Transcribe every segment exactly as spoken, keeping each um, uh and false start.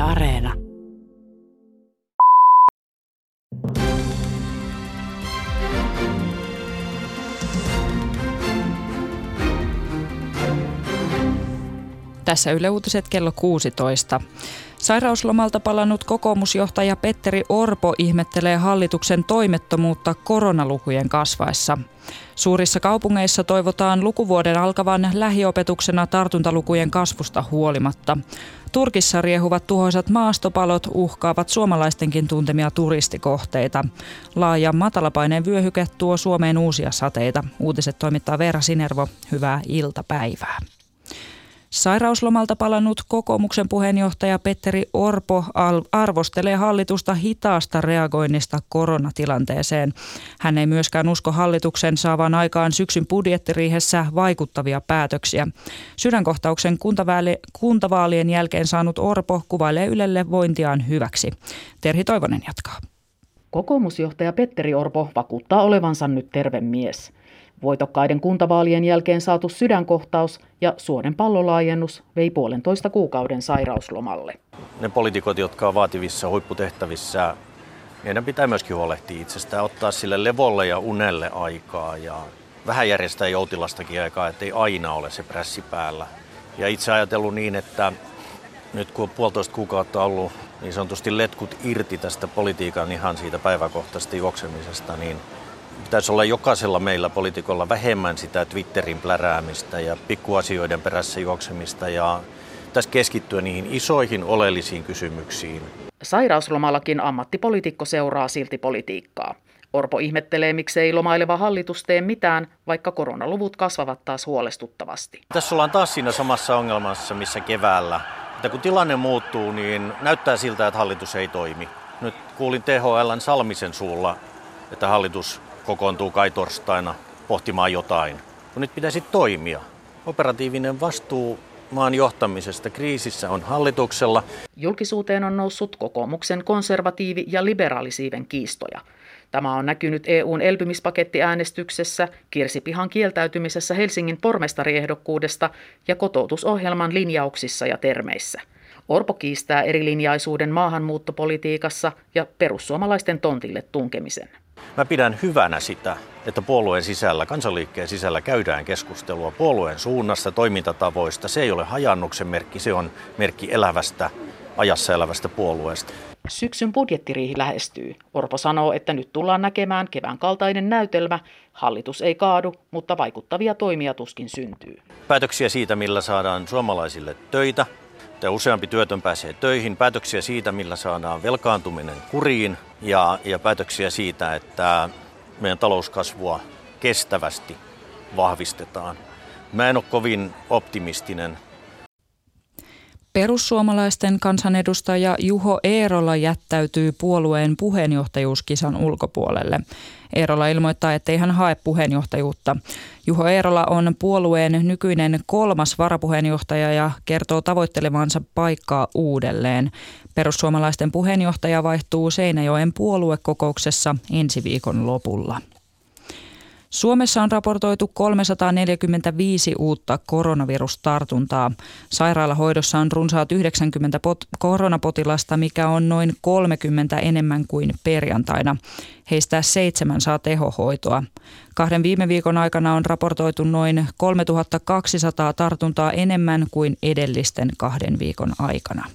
Areena. Tässä Yle Uutiset kello kuusitoista. Sairauslomalta palannut kokoomusjohtaja Petteri Orpo ihmettelee hallituksen toimettomuutta koronalukujen kasvaessa. Suurissa kaupungeissa toivotaan lukuvuoden alkavan lähiopetuksena tartuntalukujen kasvusta huolimatta. Turkissa riehuvat tuhoisat maastopalot uhkaavat suomalaistenkin tuntemia turistikohteita. Laaja matalapaineen vyöhyke tuo Suomeen uusia sateita. Uutiset toimittaa Veera Sinervo. Hyvää iltapäivää. Sairauslomalta palannut kokoomuksen puheenjohtaja Petteri Orpo arvostelee hallitusta hitaasta reagoinnista koronatilanteeseen. Hän ei myöskään usko hallituksen saavan aikaan syksyn budjettiriihessä vaikuttavia päätöksiä. Sydänkohtauksen kuntavaalien jälkeen saanut Orpo kuvailee Ylelle vointiaan hyväksi. Terhi Toivonen jatkaa. Kokoomusjohtaja Petteri Orpo vakuuttaa olevansa nyt terve mies. Voitokkaiden kuntavaalien jälkeen saatu sydänkohtaus ja suonen pallolaajennus vei puolentoista kuukauden sairauslomalle. Ne poliitikot, jotka on vaativissa huipputehtävissä, meidän pitää myöskin huolehtia itsestään, ottaa sille levolle ja unelle aikaa ja vähän järjestää joutilastakin aikaa, ettei aina ole se prässi päällä. Ja itse ajatellut niin, että nyt kun on puolitoista kuukautta ollut niin sanotusti letkut irti tästä politiikan ihan siitä päiväkohtaisesta juoksemisesta, niin pitäisi olla jokaisella meillä poliitikolla vähemmän sitä Twitterin pläräämistä ja pikkuasioiden perässä juoksemista ja tässä keskittyä niihin isoihin oleellisiin kysymyksiin. Sairauslomallakin ammattipoliitikko seuraa silti politiikkaa. Orpo ihmettelee, miksei lomaileva hallitus tee mitään, vaikka koronaluvut kasvavat taas huolestuttavasti. Tässä ollaan taas siinä samassa ongelmassa, missä keväällä. Että kun tilanne muuttuu, niin näyttää siltä, että hallitus ei toimi. Nyt kuulin T H L:n Salmisen suulla, että hallitus kokoontuu kai torstaina pohtimaan jotain. Kun nyt pitäisi toimia. Operatiivinen vastuu maan johtamisesta kriisissä on hallituksella. Julkisuuteen on noussut kokoomuksen konservatiivi- ja liberaalisiiven kiistoja. Tämä on näkynyt E U:n elpymispakettiäänestyksessä, Kirsipihan kieltäytymisessä Helsingin pormestariehdokkuudesta ja kotoutusohjelman linjauksissa ja termeissä. Orpo kiistää erilinjaisuuden maahanmuuttopolitiikassa ja perussuomalaisten tontille tunkemisen. Mä pidän hyvänä sitä, että puolueen sisällä, kansanliikkeen sisällä käydään keskustelua puolueen suunnasta, toimintatavoista. Se ei ole hajannuksen merkki, se on merkki elävästä, ajassa elävästä puolueesta. Syksyn budjettiriihi lähestyy. Orpo sanoo, että nyt tullaan näkemään kevään kaltainen näytelmä. Hallitus ei kaadu, mutta vaikuttavia toimia tuskin syntyy. Päätöksiä siitä, millä saadaan suomalaisille töitä, että useampi työtön pääsee töihin, päätöksiä siitä, millä saadaan velkaantuminen kuriin ja, ja päätöksiä siitä, että meidän talouskasvua kestävästi vahvistetaan. Mä en ole kovin optimistinen. Perussuomalaisten kansanedustaja Juho Eerola jättäytyy puolueen puheenjohtajuuskisan ulkopuolelle. Eerola ilmoittaa, ettei hän hae puheenjohtajuutta. Juho Eerola on puolueen nykyinen kolmas varapuheenjohtaja ja kertoo tavoittelevansa paikkaa uudelleen. Perussuomalaisten puheenjohtaja vaihtuu Seinäjoen puoluekokouksessa ensi viikon lopulla. Suomessa on raportoitu kolmesataaneljäkymmentäviisi uutta koronavirustartuntaa. Sairaalahoidossa on runsaat yhdeksänkymmentä pot- koronapotilasta, mikä on noin kolmekymmentä enemmän kuin perjantaina. Heistä seitsemän saa tehohoitoa. Kahden viime viikon aikana on raportoitu noin kolmetuhattakaksisataa tartuntaa enemmän kuin edellisten kahden viikon aikana.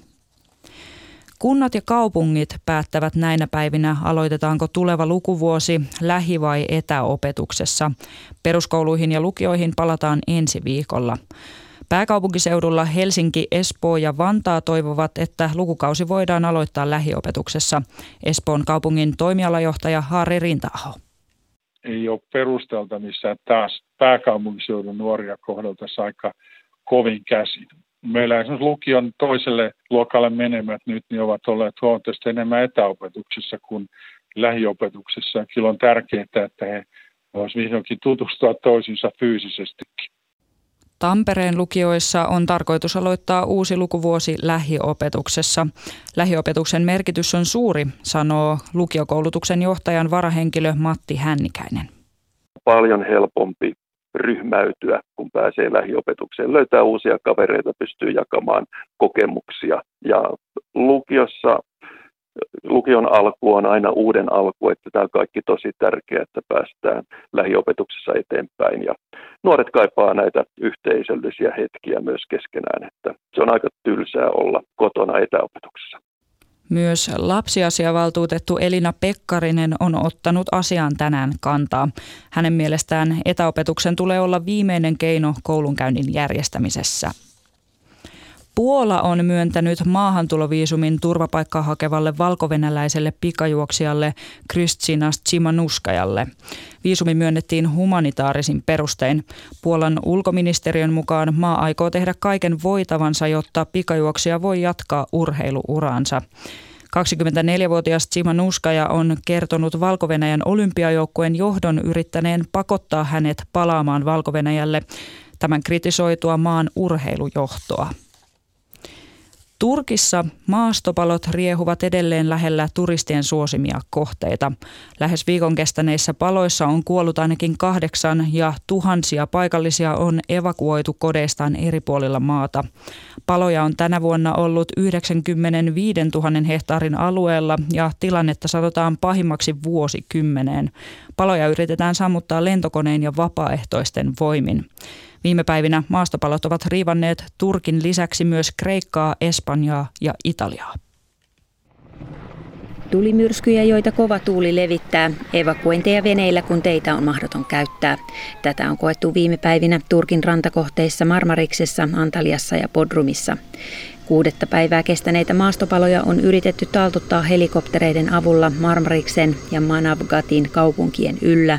Kunnat ja kaupungit päättävät näinä päivinä, aloitetaanko tuleva lukuvuosi lähi- vai etäopetuksessa. Peruskouluihin ja lukioihin palataan ensi viikolla. Pääkaupunkiseudulla Helsinki, Espoo ja Vantaa toivovat, että lukukausi voidaan aloittaa lähiopetuksessa. Espoon kaupungin toimialajohtaja Harri Rinta-aho. Ei ole perustelta, missä taas pääkaupunkiseudun nuoria kohdeltaisiin aika kovin käsin. Meillä esimerkiksi lukion toiselle luokalle menemät nyt niin ovat olleet huomattavasti enemmän etäopetuksessa kuin lähiopetuksessa. Kyllä on tärkeää, että he voisivat vihdoinkin tutustua toisiinsa fyysisestikin. Tampereen lukioissa on tarkoitus aloittaa uusi lukuvuosi lähiopetuksessa. Lähiopetuksen merkitys on suuri, sanoo lukiokoulutuksen johtajan varahenkilö Matti Hännikäinen. Paljon helpompi ryhmäytyä, kun pääsee lähiopetukseen. Löytää uusia kavereita, pystyy jakamaan kokemuksia ja lukiossa lukion alku on aina uuden alku, että tämä on kaikki tosi tärkeää, että päästään lähiopetuksessa eteenpäin. Ja nuoret kaipaa näitä yhteisöllisiä hetkiä myös keskenään, että se on aika tylsää olla kotona etäopetuksessa. Myös lapsiasiavaltuutettu Elina Pekkarinen on ottanut asiaan tänään kantaa. Hänen mielestään etäopetuksen tulee olla viimeinen keino koulunkäynnin järjestämisessä. Puola on myöntänyt maahantuloviisumin turvapaikkaa hakevalle valkovenäläiselle pikajuoksijalle Krystynas Tsimanuskajalle. Viisumi myönnettiin humanitaarisin perustein. Puolan ulkoministeriön mukaan maa aikoo tehdä kaiken voitavansa, jotta pikajuoksija voi jatkaa urheiluuraansa. kaksikymmentäneljävuotias Tsimanuskaja on kertonut Valko-Venäjän olympiajoukkueen johdon yrittäneen pakottaa hänet palaamaan Valko-Venäjälle, tämän kritisoitua maan urheilujohtoa. Turkissa maastopalot riehuvat edelleen lähellä turistien suosimia kohteita. Lähes viikon kestäneissä paloissa on kuollut ainakin kahdeksan ja tuhansia paikallisia on evakuoitu kodeistaan eri puolilla maata. Paloja on tänä vuonna ollut yhdeksänkymmentäviisituhatta hehtaarin alueella ja tilannetta sanotaan pahimmaksi vuosikymmeneen. Paloja yritetään sammuttaa lentokoneen ja vapaaehtoisten voimin. Viime päivinä maastopalot ovat riivanneet Turkin lisäksi myös Kreikkaa, Espanjaa ja Italiaa. Tulimyrskyjä, joita kova tuuli levittää, evakuointeja veneillä, kun teitä on mahdoton käyttää. Tätä on koettu viime päivinä Turkin rantakohteissa Marmariksessa, Antaliassa ja Bodrumissa. Kuudetta päivää kestäneitä maastopaloja on yritetty taltuttaa helikoptereiden avulla Marmariksen ja Manavgatin kaupunkien yllä.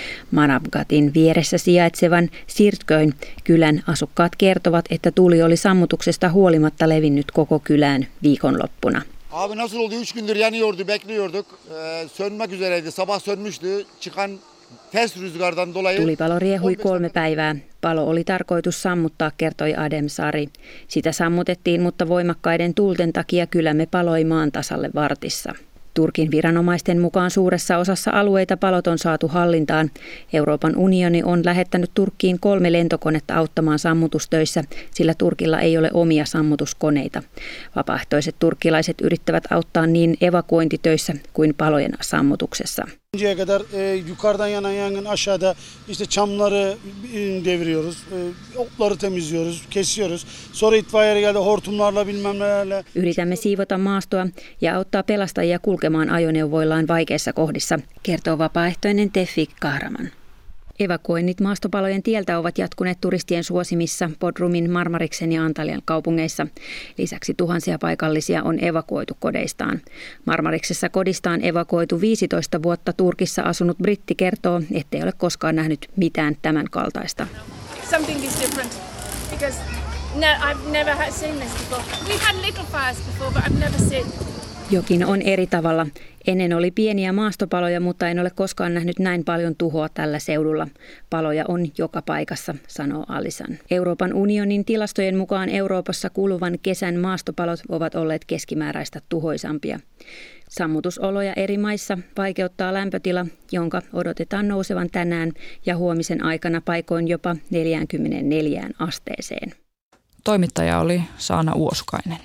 Manavgatin vieressä sijaitsevan Sirtköin kylän asukkaat kertovat, että tuli oli sammutuksesta huolimatta levinnyt koko kylään viikonloppuna. Abi nasıl oldu? Üç gündür yanıyordu, bekliyorduk. Ee, sönmek üzereydi. Sabah sönmüştü. Çıkan ters rüzgardan dolayı. Tulipalo riehui kolme päivää. Palo oli tarkoitus sammuttaa, kertoi Adem Sari. Sitä sammutettiin, mutta voimakkaiden tuulten takia kylämme paloi maan tasalle vartissa. Turkin viranomaisten mukaan suuressa osassa alueita palot on saatu hallintaan. Euroopan unioni on lähettänyt Turkkiin kolme lentokonetta auttamaan sammutustöissä, sillä Turkilla ei ole omia sammutuskoneita. Vapaaehtoiset turkkilaiset yrittävät auttaa niin evakuointitöissä kuin palojen sammutuksessa. Önceye kadar e, yukarıdan yanan yangın aşağıda işte çamları e, deviriyoruz, e, otları temizliyoruz, kesiyoruz. Sonra itfaiye geldi hortumlarla bilmem nelerle. Yritämme siivota maastoa ja auttaa pelastajia kulkemaan ajoneuvoillaan vaikeissa kohdissa, kertoo vapaaehtoinen Tefik Kahraman. Evakuoinnit maastopalojen tieltä ovat jatkuneet turistien suosimissa Bodrumin, Marmariksen ja Antalian kaupungeissa. Lisäksi tuhansia paikallisia on evakuoitu kodeistaan. Marmariksessa kodistaan evakuoitu viisitoista vuotta Turkissa asunut britti kertoo, ettei ole koskaan nähnyt mitään tämän kaltaista. Something is different because no, I've never had seen this before. We've had little fires before, but I've never seen. Jokin on eri tavalla. Ennen oli pieniä maastopaloja, mutta en ole koskaan nähnyt näin paljon tuhoa tällä seudulla. Paloja on joka paikassa, sanoo Alisan. Euroopan unionin tilastojen mukaan Euroopassa kuluvan kesän maastopalot ovat olleet keskimääräistä tuhoisampia. Sammutusoloja eri maissa vaikeuttaa lämpötila, jonka odotetaan nousevan tänään ja huomisen aikana paikoin jopa neljäänkymmeneenneljään asteeseen. Toimittaja oli Saana Uosukainen.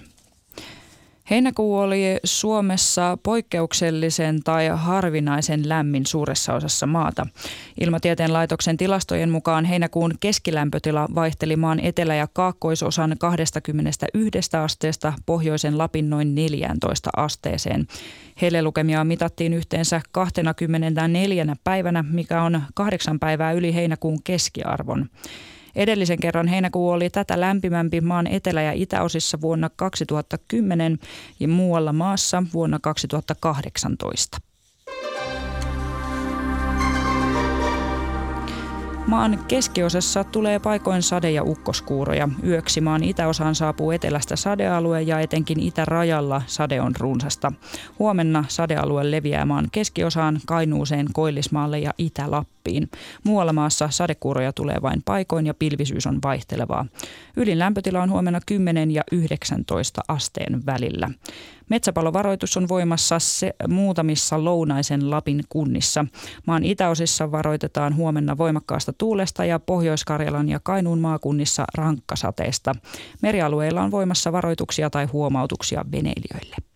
Heinäkuu oli Suomessa poikkeuksellisen tai harvinaisen lämmin suuressa osassa maata. Ilmatieteen laitoksen tilastojen mukaan heinäkuun keskilämpötila vaihteli maan etelä- ja kaakkoisosan kaksikymmentäyksi asteesta pohjoisen Lapin noin neljääntoista asteeseen. Helelukemia mitattiin yhteensä kaksikymmentäneljä päivänä, mikä on kahdeksan päivää yli heinäkuun keskiarvon. Edellisen kerran heinäkuu oli tätä lämpimämpi maan etelä- ja itäosissa vuonna kaksituhattakymmenen ja muualla maassa vuonna kaksituhattakahdeksantoista. Maan keskiosassa tulee paikoin sade- ja ukkoskuuroja. Yöksi maan itäosaan saapuu etelästä sadealue ja etenkin itärajalla sade on runsasta. Huomenna sadealue leviää maan keskiosaan, Kainuuseen, Koillismaalle ja Itä-Lappiin. Muualla maassa sadekuuroja tulee vain paikoin ja pilvisyys on vaihtelevaa. Ylin lämpötila on huomenna kymmenen ja yhdeksäntoista asteen välillä. Metsäpalovaroitus on voimassa se muutamissa lounaisen Lapin kunnissa. Maan itäosissa varoitetaan huomenna voimakkaasta tuulesta ja Pohjois-Karjalan ja Kainuun maakunnissa rankkasateesta. Merialueilla on voimassa varoituksia tai huomautuksia veneilijöille.